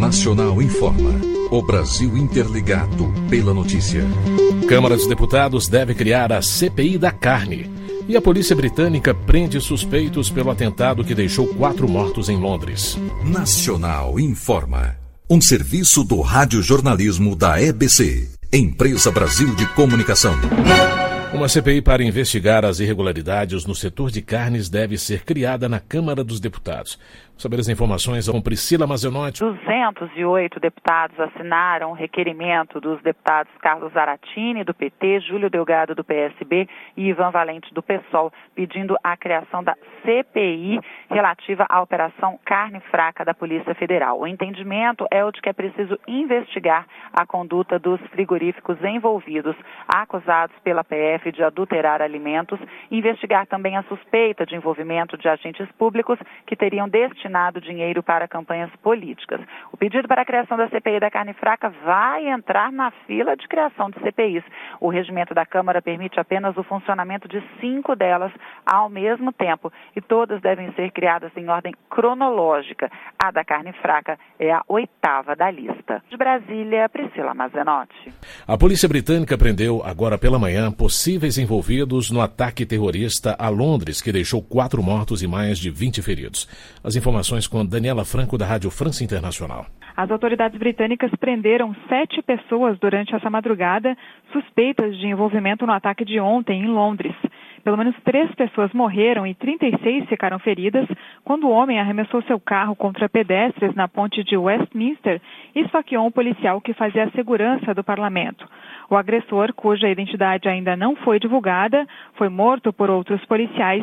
Nacional informa. O Brasil interligado pela notícia. Câmara dos Deputados deve criar a CPI da carne. E a polícia britânica prende suspeitos pelo atentado que deixou 4 mortos em Londres. Nacional informa. Um serviço do radiojornalismo da EBC, Empresa Brasil de Comunicação. Uma CPI para investigar as irregularidades no setor de carnes deve ser criada na Câmara dos Deputados. Vamos saber as informações com Priscila Mazenotti. 208 deputados assinaram o requerimento dos deputados Carlos Zaratini, do PT, Júlio Delgado, do PSB e Ivan Valente, do PSOL, pedindo a criação da CPI relativa à Operação Carne Fraca da Polícia Federal. O entendimento é o de que é preciso investigar a conduta dos frigoríficos envolvidos, acusados pela PF de adulterar alimentos, investigar também a suspeita de envolvimento de agentes públicos que teriam destinado dinheiro para campanhas políticas. O pedido para a criação da CPI da carne fraca vai entrar na fila de criação de CPIs. O regimento da Câmara permite apenas o funcionamento de 5 delas ao mesmo tempo e todas devem ser criadas em ordem cronológica. A da carne fraca é a 8ª da lista. De Brasília, Priscila Mazenotti. A polícia britânica prendeu agora pela manhã possíveis envolvidos no ataque terrorista a Londres, que deixou 4 mortos e mais de 20 feridos. As informações com Daniela Franco, da Rádio França Internacional. As autoridades britânicas prenderam 7 pessoas durante essa madrugada, suspeitas de envolvimento no ataque de ontem em Londres. Pelo menos 3 pessoas morreram e 36 ficaram feridas quando o homem arremessou seu carro contra pedestres na ponte de Westminster e esfaqueou um policial que fazia a segurança do parlamento. O agressor, cuja identidade ainda não foi divulgada, foi morto por outros policiais.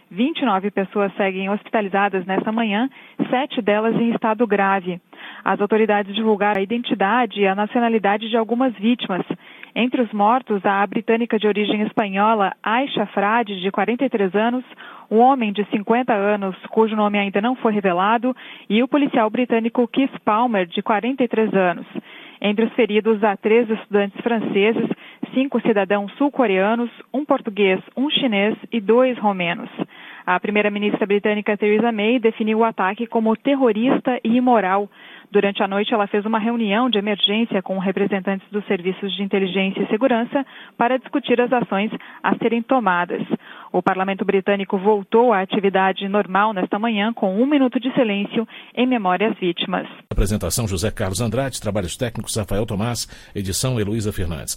29 pessoas seguem hospitalizadas nesta manhã, 7 delas em estado grave. As autoridades divulgaram a identidade e a nacionalidade de algumas vítimas. Entre os mortos, a britânica de origem espanhola Aisha Frade, de 43 anos, o homem de 50 anos, cujo nome ainda não foi revelado, e o policial britânico Keith Palmer, de 43 anos. Entre os feridos, há 3 estudantes franceses, 5 cidadãos sul-coreanos, 1 português, 1 chinês e 2 romenos. A primeira-ministra britânica Theresa May definiu o ataque como terrorista e imoral. Durante a noite, ela fez uma reunião de emergência com representantes dos serviços de inteligência e segurança para discutir as ações a serem tomadas. O parlamento britânico voltou à atividade normal nesta manhã com 1 minuto de silêncio em memória às vítimas. Apresentação José Carlos Andrade, trabalhos técnicos Rafael Tomás, edição Heloísa Fernandes.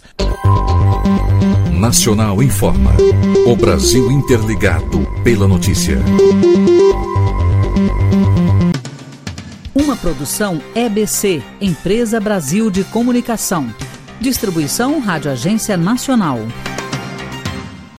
Nacional informa. O Brasil interligado pela notícia. Uma produção EBC, Empresa Brasil de Comunicação. Distribuição Rádio Agência Nacional.